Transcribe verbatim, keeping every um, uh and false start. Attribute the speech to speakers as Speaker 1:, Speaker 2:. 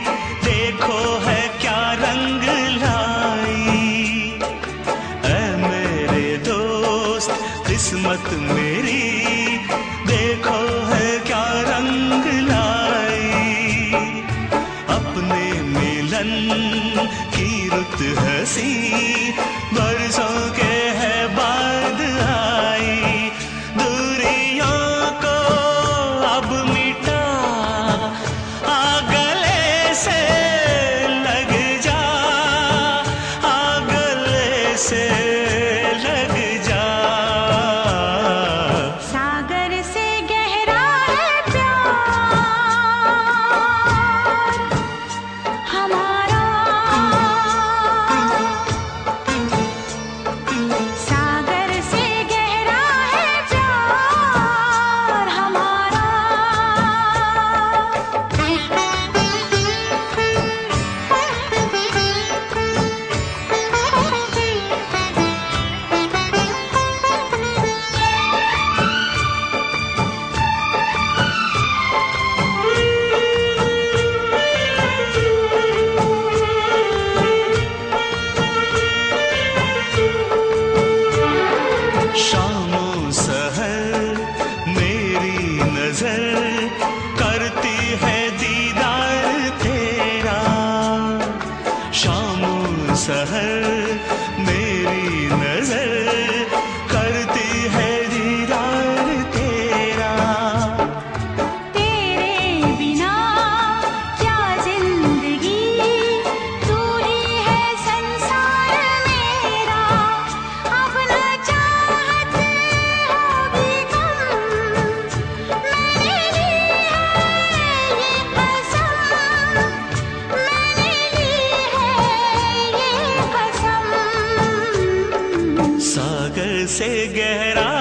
Speaker 1: देखो है क्या रंग लाई। ऐ मेरे दोस्त किस्मत मेरी, देखो है क्या रंग लाई। अपने मिलन की रुत हसी बरसों के है बाद आई। दूरियों को अब मिटा, आ गले से लग जा, आ गले से लग जा।
Speaker 2: सागर से गहरा है प्यार हमारा, सागर से गहरा है प्यार हमारा।
Speaker 1: शामों सहर मेरी नजर करती है दीदार तेरा। शामों सहर मेरी नजर करती है दीदार तेरा।
Speaker 2: तेरे बिना क्या जिंदगी, तू ही है संसार मेरा। अब न चाहत होगी कम, मैंने ली है ये कसम, मैंने ली है ये कसम।
Speaker 1: सागर से गहरा